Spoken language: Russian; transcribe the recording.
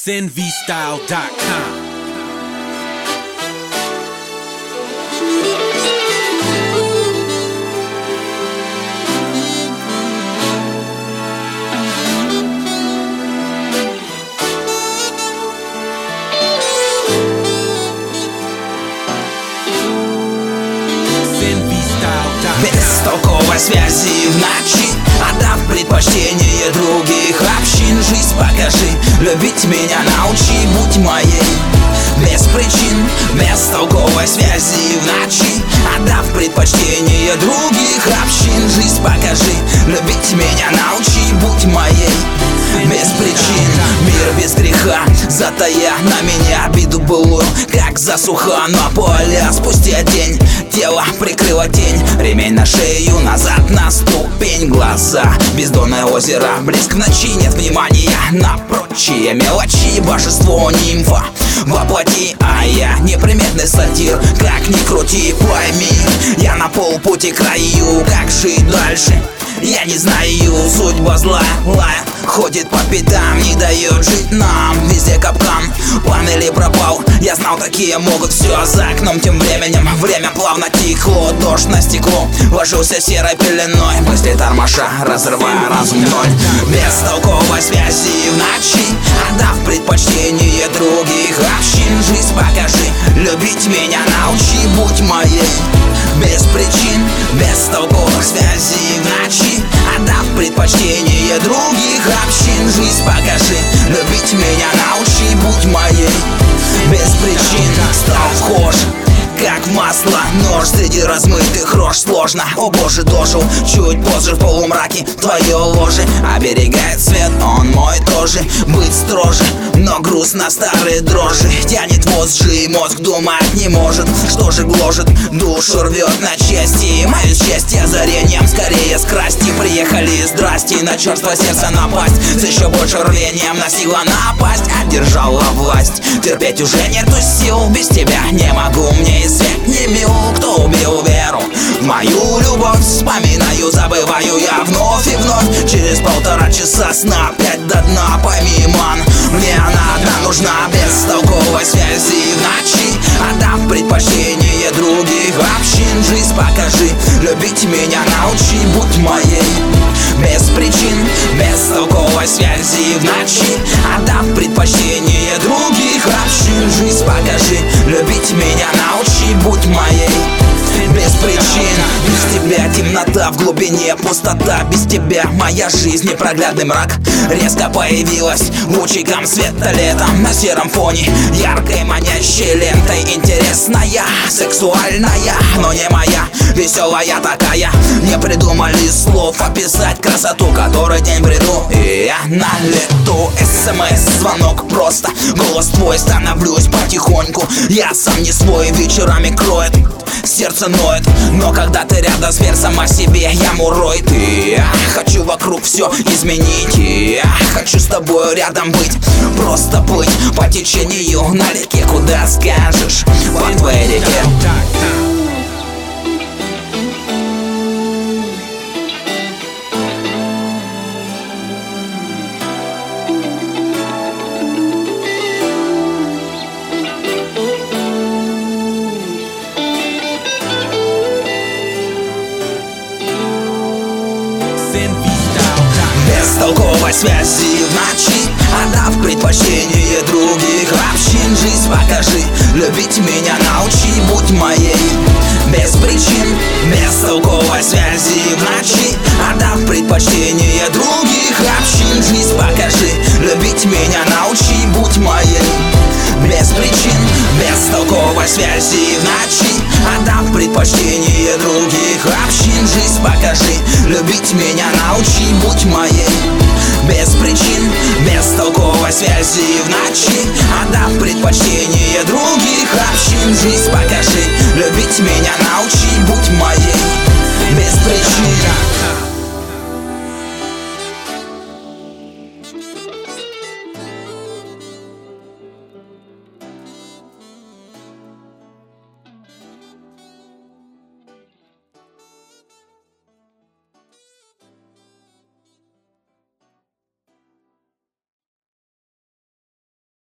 SenVStyle.com. Бестолковой связи в ночи, отдав предпочтение других общин. Жизнь покажи, любить меня научи, будь моей. Без причин, бестолковой связи в ночи, отдав предпочтение других общин. Жизнь покажи, любить меня научи, будь моей. Без причин, мир без греха, затая на меня обиду былую, как засуха на поле. Спустя день тело прикрыла тень, ремень на шею, назад на ступень. Глаза, бездонное озеро, блеск в ночи, нет внимания на прочие мелочи. Божество нимфа воплоти, а я неприметный сатир. Как ни крути, пойми, я на полпути краю. Как жить дальше? Я не знаю, судьба злая, ходит по пятам, не дает жить нам. Везде капкан, план или пропал. Я знал, такие могут все. За окном тем временем время плавно текло. Дождь на стекло ложился серой пеленой. Мысли тормоша, разрывая разум ноль. Бестолковой связи в ночи, отдав предпочтение других общин. Жизнь покажи, любить меня научи, будь моей. Без причин, бестолковой связи в ночи, отдав предпочтение других общин. Жизнь покажи, любить меня научи, будь моей. Без причин стал вхож, как масло, нож среди размытых рож. Сложно, о боже, дожил чуть позже в полумраке. Твое ложе оберегает свет, он мой тоже. Быть строже, но грустно старые дрожжи. Тянет возжи, мозг думать не может. Что же гложет, душу рвет на части. Мое счастье озарением скорее скрасти. Приехали, здрасте, на черство сердце напасть. С еще больше рвением настигла напасть. Одержала власть, терпеть уже нету сил. Без тебя не могу, мне и свет не мил. Кто убил веру в мою любовь? Вспоминаю, забываю я вновь и вновь. Через 1,5 часа сна опять до дна. Пойми, ман, мне она одна нужна. Бестолковой связи в ночи, отдав предпочтение других общин. Жизнь покажи, любить меня научи, будь моей. Без причин, бестолковой связи в ночи, отдав предпочтение других общин. Жизнь покажи, любить меня научи, будь моей. Без причин, без тебя темнота в глубине, пустота. Без тебя моя жизнь непроглядный мрак. Резко появилась лучиком света летом на сером фоне, яркой манящей лентой. Интересная, сексуальная, но не моя. Веселая такая, не придумали слов описать красоту, которой день бреду. И я на лету. СМС, звонок просто, голос твой, становлюсь потихоньку. Я сам не свой, вечерами кроет, сердце ноет. Но когда ты рядом, зверь сама себе, я мурой. Ты, я хочу вокруг все изменить. И я хочу с тобой рядом быть, просто плыть по течению на реке, куда скажешь, по твоей реке. Бестолковой связи в ночи, отдав предпочтение других общин. Жизнь покажи, любить меня научи, будь моей. Без причин, бестолковой связи в ночи, отдав предпочтение других общин. Жизнь покажи, любить меня научи, будь моей. Без причин, бестолковой связи в ночи, отдав предпочтение других общин. Жизнь покажи, любить меня научи, будь моей. Без причин, бестолковой связи в ночи, отдав предпочтение других общин. Жизнь покажи, любить меня научи, будь моей. Без причин.